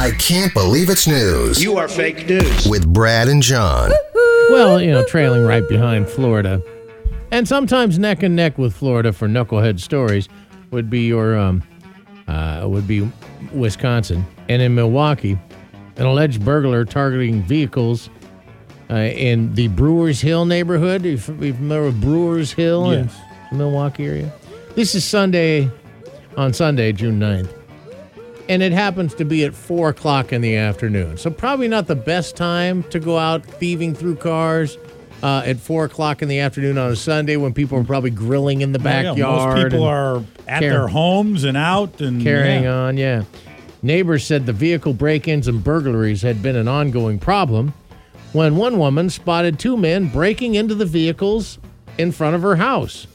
I can't believe it's news. You are fake news. With Brad and John. Well, trailing right behind Florida, and sometimes neck and neck with Florida for knucklehead stories would be Wisconsin. And in Milwaukee, an alleged burglar targeting vehicles in the Brewers Hill neighborhood. Are you familiar with Brewers Hill in the Milwaukee area? This is on Sunday, June 9th. And it happens to be at 4 o'clock in the afternoon. So probably not the best time to go out thieving through cars at 4 o'clock in the afternoon on a Sunday when people are probably grilling in the backyard. Most people are at their homes and out and carrying on, Neighbors said the vehicle break-ins and burglaries had been an ongoing problem when one woman spotted two men breaking into the vehicles in front of her house.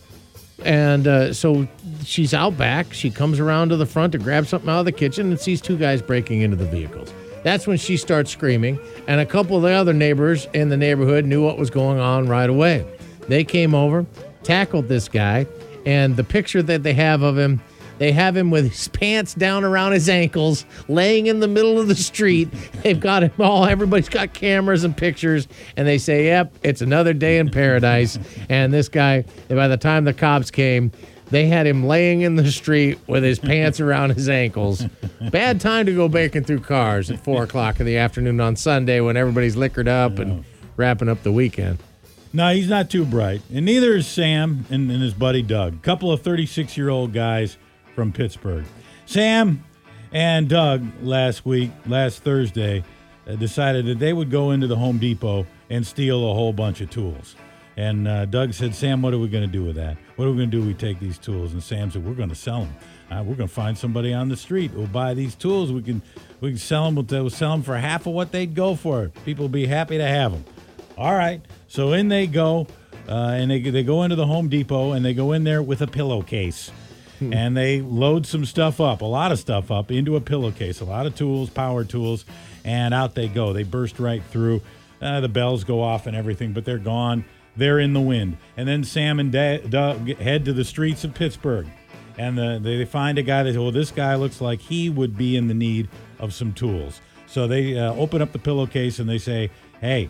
And so she's out back. She comes around to the front to grab something out of the kitchen and sees two guys breaking into the vehicles. That's when she starts screaming, and a couple of the other neighbors in the neighborhood knew what was going on right away. They came over, tackled this guy, and the picture that they have of him, they have him with his pants down around his ankles, laying in the middle of the street. They've got him all, everybody's got cameras and pictures, and they say, yep, it's another day in paradise. And this guy, by the time the cops came, they had him laying in the street with his pants around his ankles. Bad time to go breaking through cars at 4 o'clock in the afternoon on Sunday when everybody's liquored up and wrapping up the weekend. No, he's not too bright. And neither is Sam and his buddy Doug. A couple of 36-year-old guys from Pittsburgh. Sam and Doug last Thursday, decided that they would go into the Home Depot and steal a whole bunch of tools. And Doug said, Sam, what are we going to do with that? What are we going to do when we take these tools? And Sam said, we're going to sell them. We're going to find somebody on the street who'll buy these tools. We can sell them. We'll sell them for half of what they'd go for. People will be happy to have them. All right. So in they go, and they go into the Home Depot, and they go in there with a pillowcase. And they load some stuff up, a lot of stuff up, into a pillowcase, a lot of tools, power tools, and out they go. They burst right through. The bells go off and everything, but they're gone. They're in the wind. And then Sam and Doug head to the streets of Pittsburgh. And they find a guy that, this guy looks like he would be in the need of some tools. So they open up the pillowcase and they say, hey,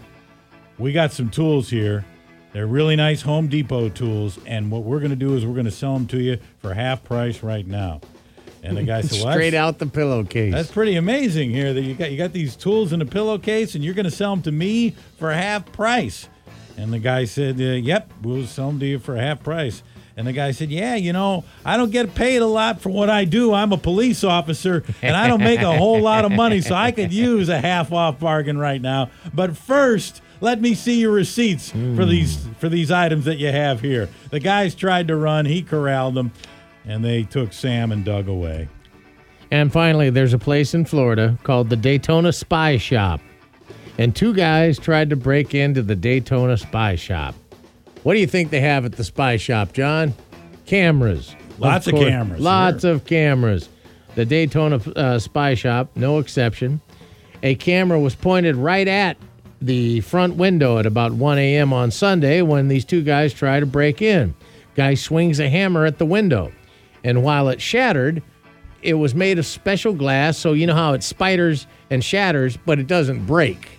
we got some tools here. They're really nice Home Depot tools. And what we're going to do is we're going to sell them to you for half price right now. And the guy said, straight out the pillowcase. That's pretty amazing here that you got these tools in a pillowcase and you're going to sell them to me for half price. And the guy said, yep, we'll sell them to you for half price. And the guy said, I don't get paid a lot for what I do. I'm a police officer, and I don't make a whole lot of money, so I could use a half-off bargain right now. But first, let me see your receipts for these items that you have here. The guys tried to run. He corralled them, and they took Sam and Doug away. And finally, there's a place in Florida called the Daytona Spy Shop. And two guys tried to break into the Daytona Spy Shop. What do you think they have at the Spy Shop, John? Cameras. Lots of cameras. Lots of cameras. The Daytona Spy Shop, no exception. A camera was pointed right at the front window at about 1 a.m. on Sunday when these two guys try to break in. Guy swings a hammer at the window. And while it shattered, it was made of special glass, so you know how it spiders and shatters, but it doesn't break,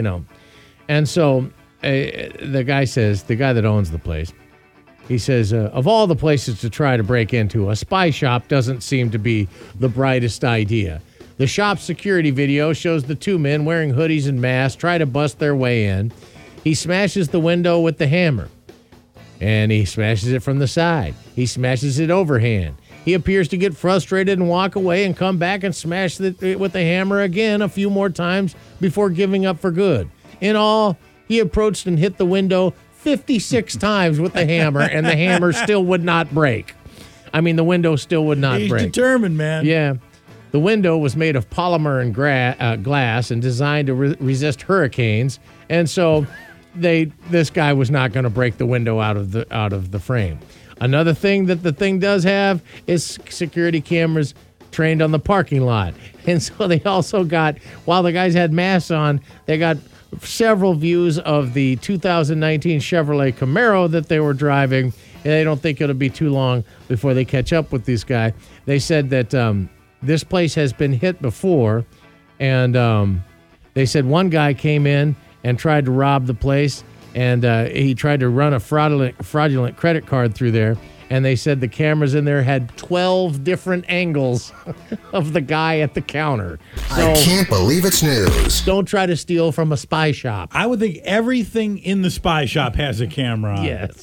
And so the guy that owns the place, he says, of all the places to try to break into, a spy shop doesn't seem to be the brightest idea. The shop's security video shows the two men wearing hoodies and masks try to bust their way in. He smashes the window with the hammer, and he smashes it from the side. He smashes it overhand. He appears to get frustrated and walk away and come back and smash it with the hammer again a few more times before giving up for good. In all, he approached and hit the window 56 times with the hammer, and the hammer still would not break. I mean, the window still would not break. He's determined, man. Yeah. The window was made of polymer and glass and designed to resist hurricanes, and so this guy was not going to break the window out of the frame. Another thing that the thing does have is security cameras trained on the parking lot. And so they also got, while the guys had masks on, they got several views of the 2019 Chevrolet Camaro that they were driving. And they don't think it'll be too long before they catch up with this guy. They said that this place has been hit before And they said one guy came in and tried to rob the place, and he tried to run a fraudulent credit card through there. And they said the cameras in there had 12 different angles of the guy at the counter. So I can't believe it's news. don't try to steal from a spy shop. I would think everything in the spy shop has a camera on it. Yes.